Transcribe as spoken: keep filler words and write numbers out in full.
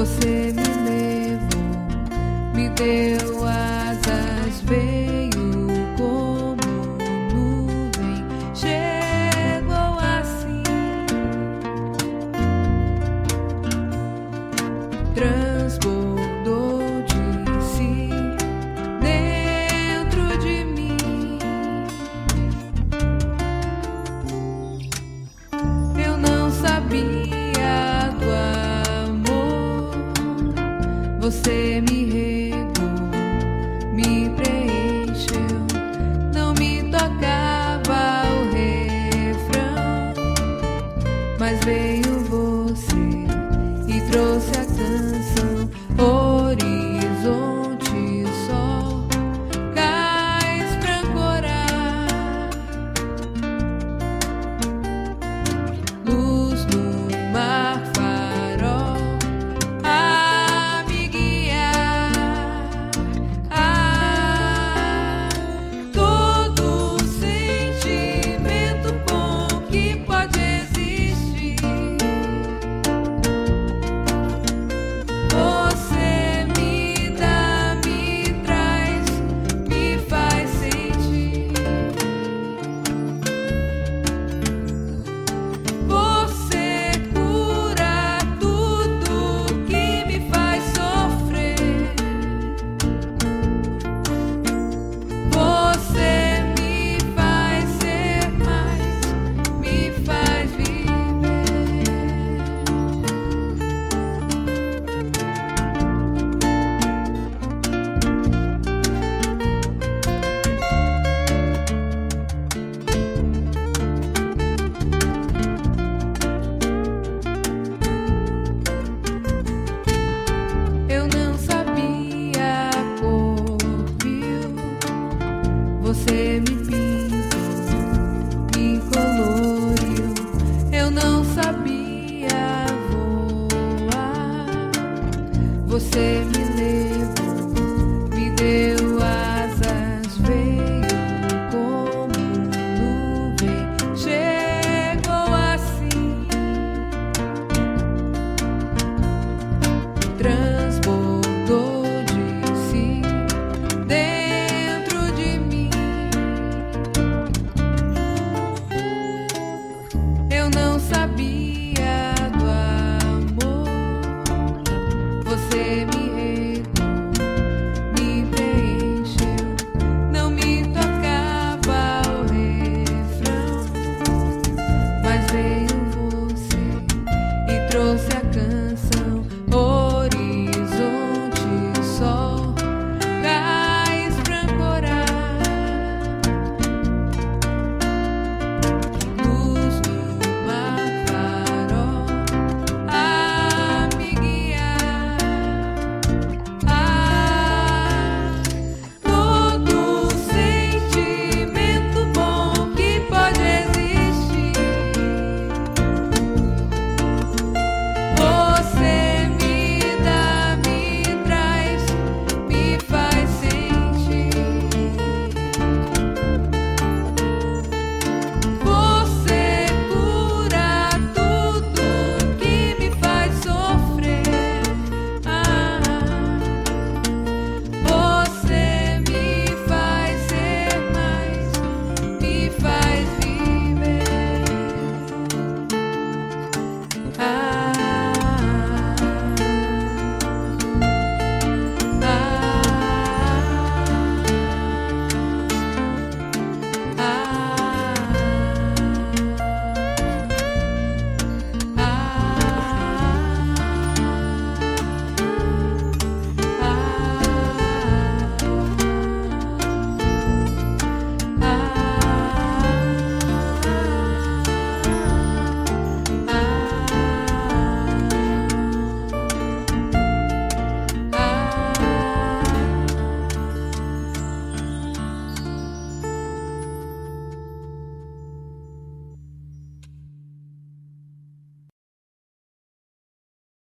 Você me levou, me deu asas, veio como nuvem, chegou assim, transbordou de si dentro de mim. Eu não sabia do amor, você me regou, me preencheu, não me tocava o refrão, mas veio você e trouxe a canção. Horizonte, sol, cais pra ancorar, luz no mar, farol a me guiar. Ah, todo sentimento bom que pode existir, você me dá, me traz, me faz sentir. Você cura tudo que me faz sofrer. Você me faz ser mais, me faz viver. Eu não sabia a cor, viu? Você me pintou, me coloriu. Eu não sabia voar, você me